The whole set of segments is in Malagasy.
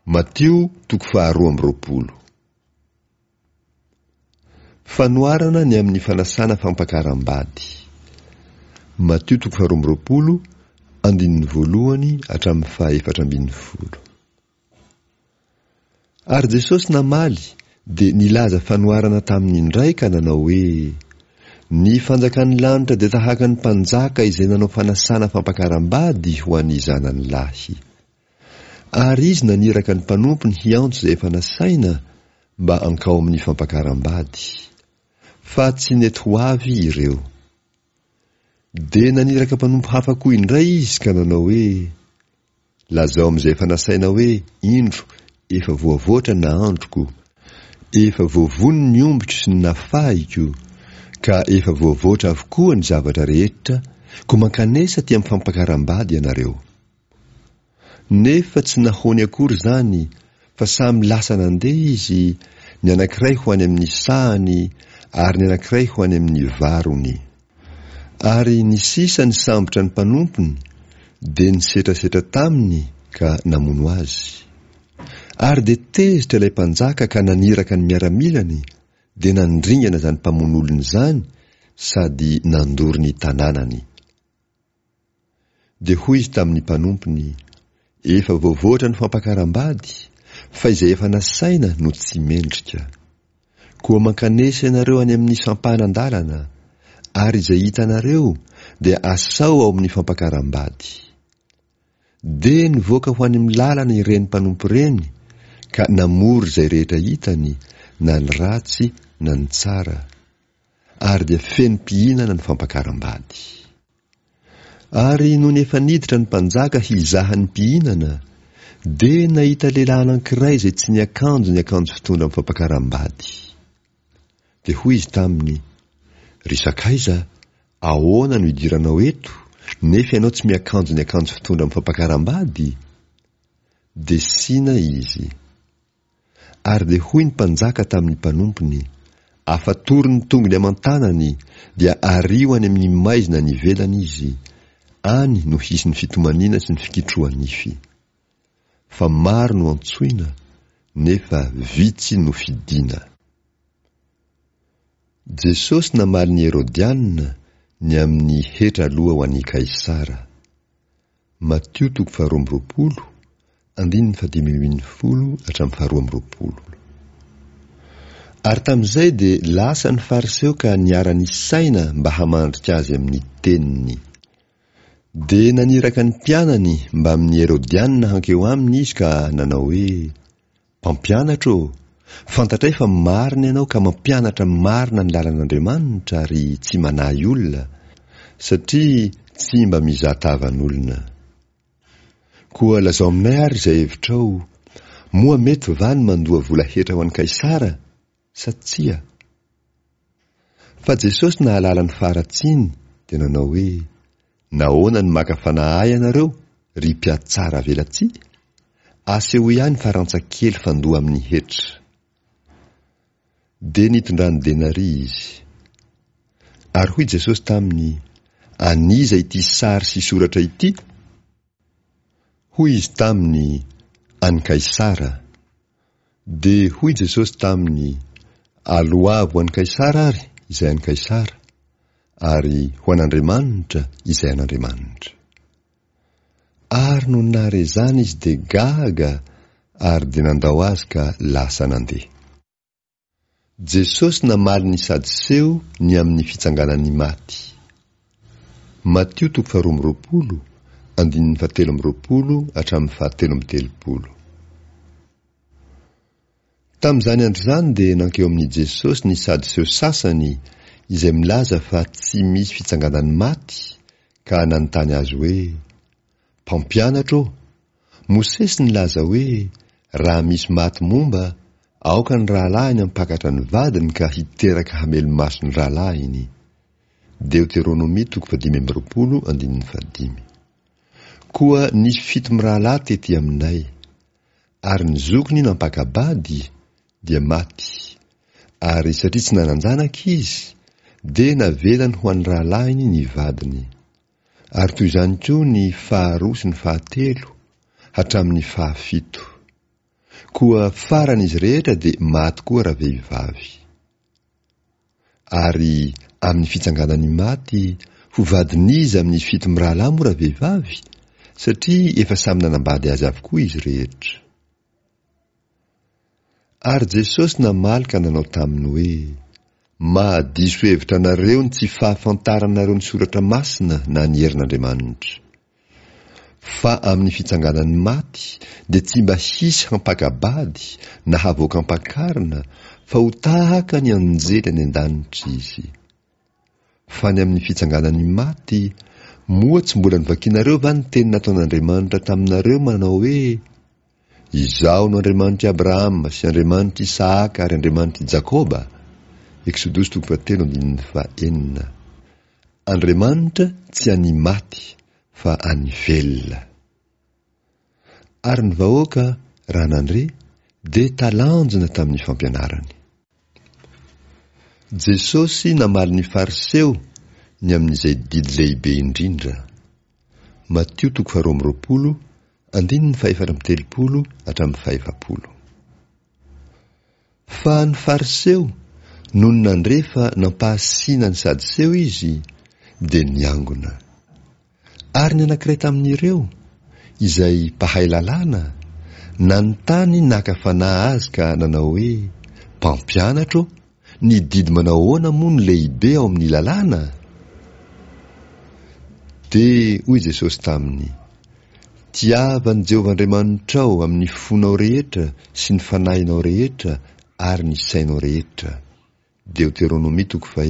Matio 12:20. Fanoarana ny amin'ny fanasana fampakaram-bady. Matio 12:20, 1:1-4:10. Ary Jesosy namaly dia nilaza fanoarana tamin'indray ka nanao hoe: ny fanjakan'ny lanitra dia tahaka ny mpanjaka izay nanao fanasana fampakaram-bady ho an'ny zanany lahy. Ary izy naniraka ny mpanompony hiantso izay efa nasaina mba hankao amin'ny fampakaram-bady, fa tsy nety ho avy ireo. Dia naniraka mpanompo hafa koa indray izy ka nanao hoe: lazao amin'izay efa nasaina hoe indro efa voavoatra na androko, efa voavony ny ombitro sy ny nafahiko, ka efa voavoatra avokoa ny zavatra rehetra, ko mankanesa ty amin'ny fampakaram-bady ianareo. Nefa tsy nahony akory zany, fa samy lasa nandeha izy, ny anankiray ho any amin'ny sahany, ary ny anankiray ho any amin'ny varony. Ary ny sisa ny sambotra ny mpanompony, dia nisetrasetra taminy ka namono azy. Ary dia tezitra ilay mpanjaka ka naniraka ny miaramilany, dia nandringana zany mpamon'olony zany, sady nandory ny tanànany. Dia hoy izy tamin'ny mpanompony: efa voavoatra ny fampakaram-bady, fa izay efa nasaina no tsy mendrika. Koa mankanesa ianareo any amin'ny sampanan-dalana, ary izay hitanareo dia asao ao amin'ny fampakaram-bady. Dia nivoaka ho any amin'ny lalana ireny mpanompo ireny, ka namory izay rehetra hitany, na ny ratsy na ny tsara, ary dia feno mpihinana ny fampakaram-bady. Ary no efa niditra ny mpanjaka hizaha ny mpihinana, dia nahita lehilahy anankiray izay tsy niakanjo ny akanjo fitondra amin'ny fampakaram-bady. Dia hoy izy taminy: ry Sakaiza, ahoana no idiranao eto, nefa ianao tsy miakanjo ny akanjo fitondra amin'ny fampakaram-bady? Dia sina izy. Ary dia hoy ny mpanjaka tamin'ny mpanompony: afatory ny tongony aman-tanany, dia ario any amin'ny maizina ny ivelany izy, any no hisy ny fitomaniana sy ny fikitroanify. Fa maro no antsoina, nefa vitsy no fidiana. Jesosy namaly ny Herodianina ny amin'ny hetra aloha ho an'i Kaisara. Matio 12:20, 1:15-12. Ary tamin'izay dia lasa ny fariseo ka niara-ny saina mba hamandrika azy amin'ny teniny. Dia naniraka ny mpianany mba amin'ny Herodianina hankeo aminy izy ka nanao hoe: mpampianatro, fantatray fa marina ianao ka mampianatra marina ny lalan'Andriamanitra ary tsy manahy olona, satria tsy mba mizahatavan'olona. Koa lazao aminay ary izay hevitrao, moa mety va ny mandoa vola hetra ho an'i Kaisara, sa tsia? Fa Jesosy nahalala ny faratsiny, dia nanao hoe: nahoana ny maka fanahy ianareo, ry mpiatsara velatsia? Aseho ihany farantsakely fandoa amin'ny hetra. Dia nitondrany denari izy. Ary hoy Jesosy taminy: aniza ity sary sy soratra ity? Hoy izy taminy: an'i Kaisara. Dia hoy Jesosy taminy: aloavo an'i Kaisara ary izay an'i Kaisara, ary ho an'Andriamanitra izay an'Andriamanitra. Ary no nare zany izy dia gaga, ary dia nandao azy ka lasa nandeha. Jesosy namaly ny Sadiseo ny amin'ny fitsanganan'ny maty. Matio 12:20, 17-17. Tamin'izany andro izany dia nankeo amin'ny Jesosy ny Sadiseo sasany izay milaza fa tsy misy fitsanganan'ny maty, ka nanontany azy hoe: mpampianatro, Mosesy nilaza hoe raha misy maty momba, aoka ny rahalahiny hampakatra ny vadiny ka hiteraka hamelo-maso ny rahalahiny. Deuteronomia 15:5. Koa nisy 7 rahalahy tety aminay, ary ny zokiny nampakabady dia maty, ary satria tsy nananjanaka izy, dia navelany ho an'ny rahalahiny ny vadiny. Ary toy izany koa ny faharoa sy ny fahatelo, hatramin'ny fahafito. koa faran'izy rehetra dia maty koa raha vehivavy. Ary amin'ny fitsanganany maty ho vadin'izy amin'ny fito mirahalahy moa raha vehivavy, satria efa samy nanambady azy avokoa izy rehetra. Ary Jesosy namaly ka nanao taminy hoe: mahadiso hevitra nareo ny tsy fahafantaranareo ny soratra masina na ny herin'Andriamanitra. Fa amin'ny fitsanganany maty dia tsy mba hisy hampakabady na havoaka hampakarina, fa ho tahaka ny anjely any an-danitra izy. Fa ny amin'ny fitsanganany maty moa tsy mbola nivakianareo va ny teny nataon'Andriamanitra taminareo manao hoe: izaho no Andriamanitra Abrahama sy Andriamanitra Isaaka ary Andriamanitra Jakoba. Exodosy 3:9. Andriamanitra tsy any maty fa any velona. Ary ny vahoaka raha nandre dia talanjona tamin'ny fampianarany. Jesosy namaly ny fariseo ny amin'izay didy lehibe indrindra. Matteo 12:1-7. Fa ny fariseo noho ny nandrefa nampahasiana ny sadiseo izy dia niangona. Ary ny anankiray tamin'ireo izay mpahay lalàna nanontany naka fanahy azy ka nanao hoe: mpampianatro, ny didy manao ahoana moa ny lehibe ao amin'ny lalàna? Dia hoy Jesosy taminy: tiavan'i Jehovah Andriamanitrao amin'ny fonao rehetra sy ny fanahinao rehetra ary ny sainao rehetra. Deuteronomia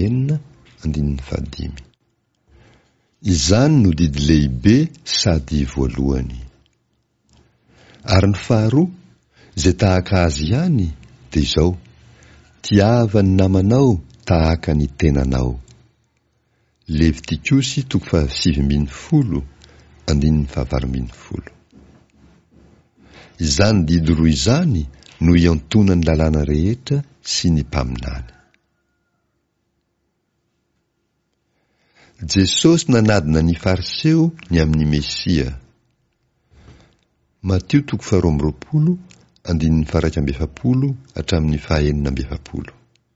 4:5. Izany no didy lehibe sady voalohany. Ary ny faharoa izay tahaka azy ihany dia izao: tiava ny namanao tahaka ny tenanao. Levitikosy 7:20-20. Izany didy roa izany no iantonany lalàna rehetra sy ny mpaminany. Jesosy nanadina ny fariseo ny amin'ny Mesia. Matteo 12:1-7.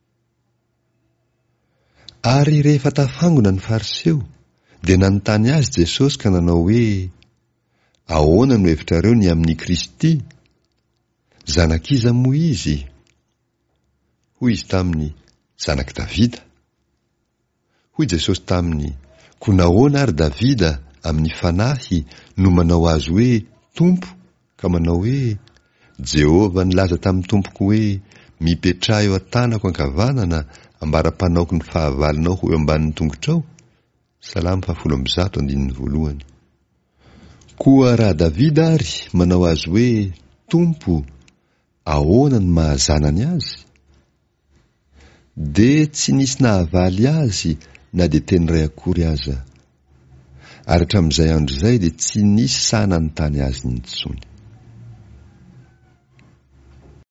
Ary rehefa tafangona ny fariseo dia nanontany azy Jesosy ka nanao hoe: ahoana no hevitrareo ny amin'ny Kristy? Zanak'iza moa izy? Hoy izy taminy: zanak' Davida. Hoy Jesosy taminy: koa nahoana ary Davida amin'ny fanahy no manao azy hoe tompo, ka manao hoe: Jehovah nilaza tamin'ny tompoko hoe: mipetraha eo an-tanako ankavanana ambara-panaoko ny fahavalinao ho eo ambanin'ny tongotrao. Salamo 10:1. Koa raha Davida ary manao azy hoe tompo, ahoana ny mahazanany azy? Dia tsy nisy nahavaly azy na dia teny ray akory aza. Ary hatramin'izay andro izay dia tsy nisy sahy nanontany azy intsony.